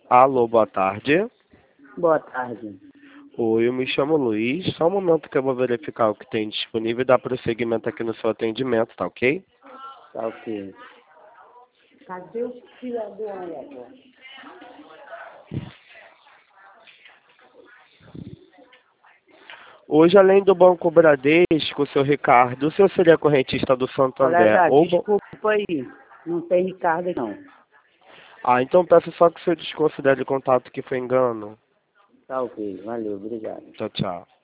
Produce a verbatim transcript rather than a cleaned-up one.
Alô, boa tarde. Boa tarde. Oi, eu me chamo Luiz. Só um momento que eu vou verificar o que tem disponível e dar prosseguimento aqui no seu atendimento, tá ok? Tá ok. Cadê o fiador aí agora? Hoje, além do Banco Bradesco, seu Ricardo, o senhor seria correntista do Santander Colega, ou... desculpa aí. Não tem Ricardo, não. Ah, então peço só que o senhor desconsidere o contato que foi engano. Tá ok. Valeu, obrigado. Tchau, tchau.